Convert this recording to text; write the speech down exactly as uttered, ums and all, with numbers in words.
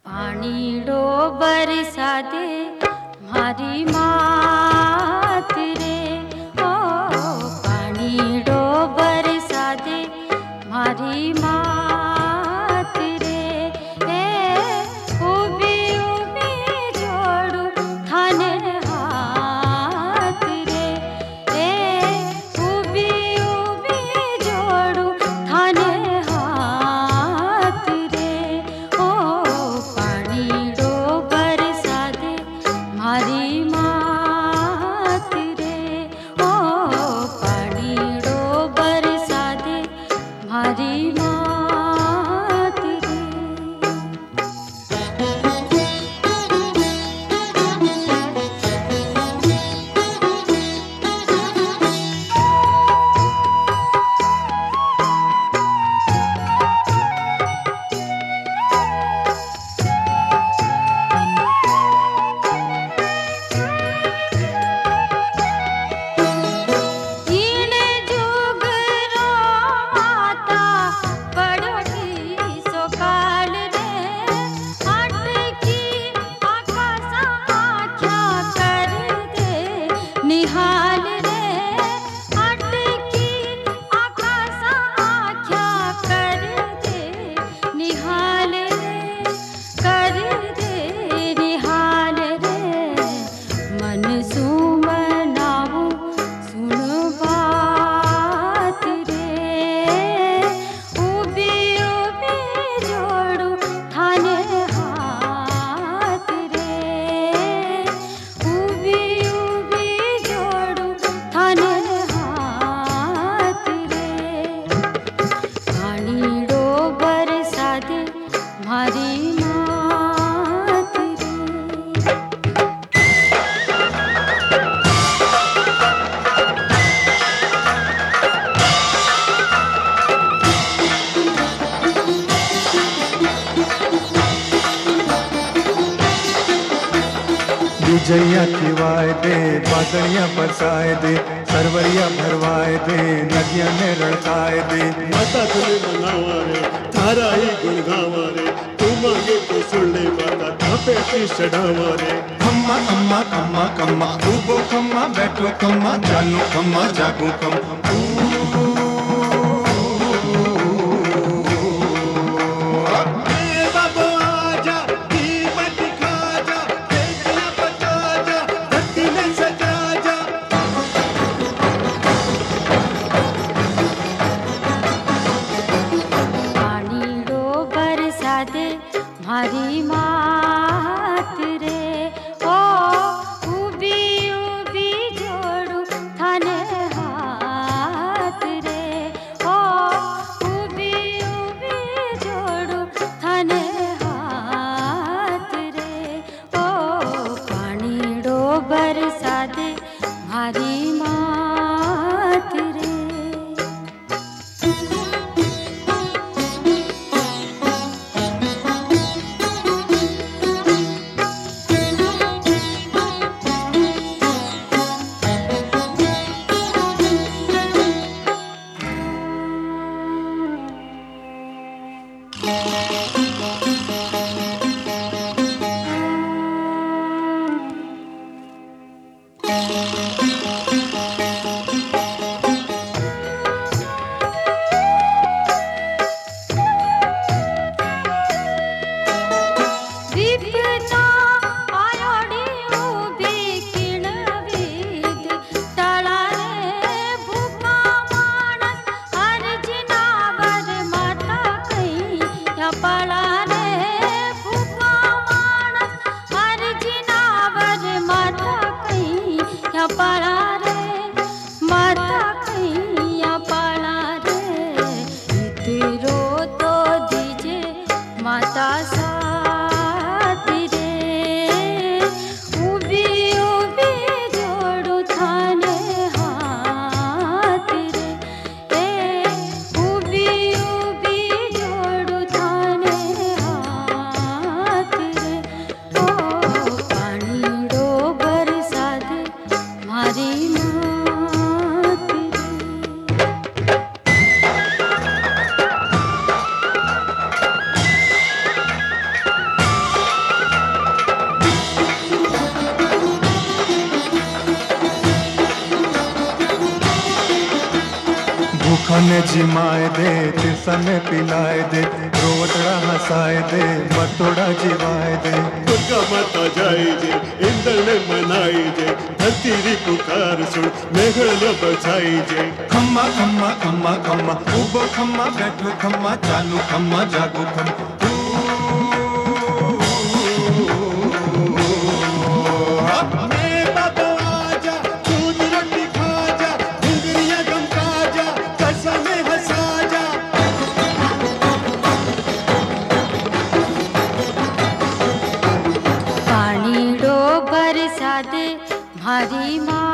पानीडो बरसा दे मारी मात रे, ओ पानीडो बरसा दे मारी मात रे। ए उबी उबी जोड़ू थाने हाथ रे, ए उबी उबी जोड़ू थाने हाथ रे। ओ पानीडो बरसा दे मारी मात रे, ओ पानीडो बरसा दे मारी मात रे। ईने जुगरो माता पड़ोगी सोकाल रे, अटकी आँखा समाख्या कर दे निहाल रे, अटकी आँखा समाख्या कर दे निहाल रे, कर दे निहाल रे। मन सुमनाऊं सुन बात रे, उबी उबी जोड़ू थाने हाथ रे, उबी उबी जोड़ू थाने हाथ रे। पानीडो बरसा दे मारी मात रे। विजया खिवाए दे, बादलियां बरसाए दे, सरवरिया भरवाए दे, नदियां ने रड़काए दे। माता तुझे मनावा रे, थारा ही गुण गावा रे, तू मांगे तो सुन ले माता, थापे शीश चढ़ावा रे। खम्मा अम्मा कम्मा कम्मा, उबो कम्मा बैठो कम्मा, जानू कम्मा जागू कम्मा। ए बाबू आजा, कीमत खा जा, देखना बता जा, धरती में सजा जा। पानीडो बरसा दे मारी मात रे, ओ उबी उबी जोड़ू थाने हाथ रे, ओ उबी उबी जोड़ू थाने हाथ रे। ओ पानीडो बरसा दे मारी मात रे। विपदा आयोडी उभी किणवीत तळा रे, भूका माणस अर्जुनावर माता कैया पळा रे, भूका माणस अर्जुनावर माता कैया पळा रे, माता कैया पळा रे। इतरो तो दीजे माता साथ रे, उबी उबी जोड़ू थाने हाथ रे, ए उबी उबी जोड़ू थाने हाथ रे। ओ पानीडो बरसा दे मारी मात रे। मन जिमाए दे तिरसा में पिलाए दे, रोवटड़ा हंसाए दे मतोड़ा जिवाए दे। दुर्गा माता जाए जे इंद्र ने मनाई जे, धरती री पुकार सुन मेघड़ बचाई जे। खम्मा खम्मा खम्मा खम्मा उबो खम्मा बैठो खम्मा चालू खम्मा जागो खम्मा। पानी डो बरसा दे भारी माँ